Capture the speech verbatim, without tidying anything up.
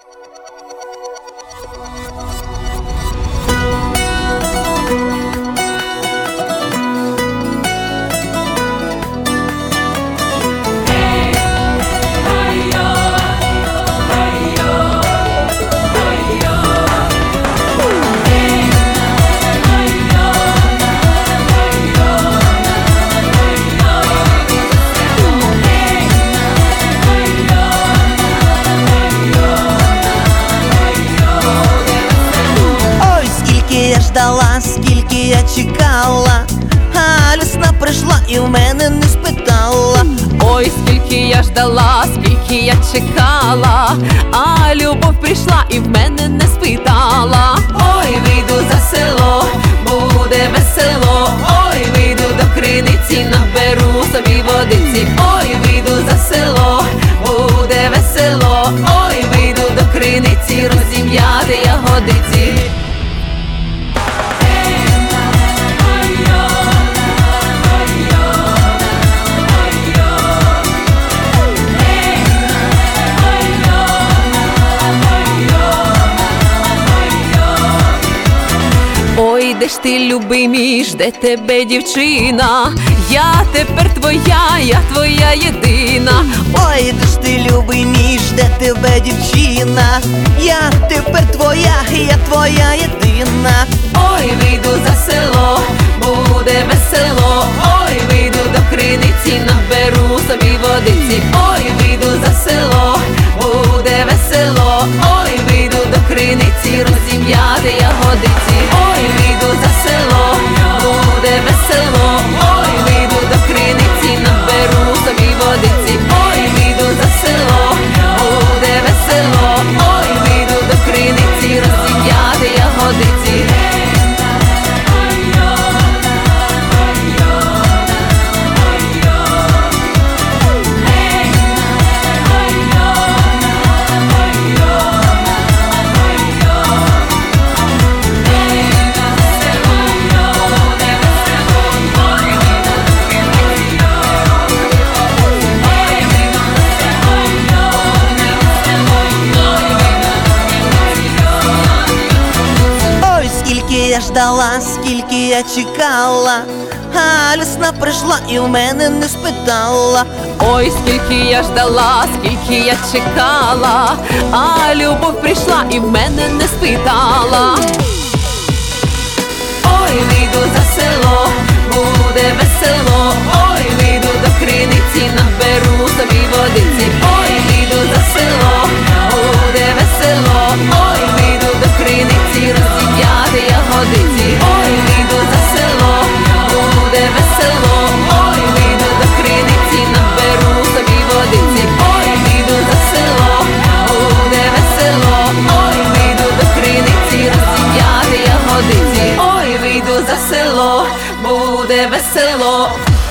Ждала, скільки я чекала, а весна прийшла і в мене не спитала. Ой, скільки я ждала, скільки я чекала, а любов прийшла і в мене не спитала. Ой, вийду за село, буде весело. Ой, вийду до криниці, наберу собі водиці. Ой, вийду за село, буде весело. Ой, вийду до криниці, розім'яти ягодиці. Ой, де ж ти, любий мій, жде тебе дівчина, я тепер твоя, я твоя єдина. Ой, де ж ти, любий мій, жде тебе дівчина, я тепер твоя, я твоя єдина. Ой, вийду за село, буде весело. Ой, вийду до криниці, наберу собі водиці. Ой, вийду за село, буде весело. Ой, вийду до криниці, розім'яти ягодиці. Ой, вийду за село, буде весело. Ой, вийду до криниці, наберу собі водиці. Ой, вийду за село, буде весело. Ой, вийду до криниці, розім'яти ягодиці. Я ждала, скільки я чекала, а весна прийшла і в мене не спитала. Ой, скільки я ждала, скільки я чекала, а любов прийшла і в мене не спитала. Ой, вийду за село, буде весело. Ой, вийду до криниці, наберу собі водиці. Ой, вийду за село, буде весело. Ой, вийду до криниці, розім'яти ягодиці. Ой, вийду за село, буде весело. Ой, вийду до криниці, наберу собі водиці. Ой, вийду за село, буде весело. Ой, вийду до криниці, розім'яти ягодиці. Ой, вийду за село, буде весело.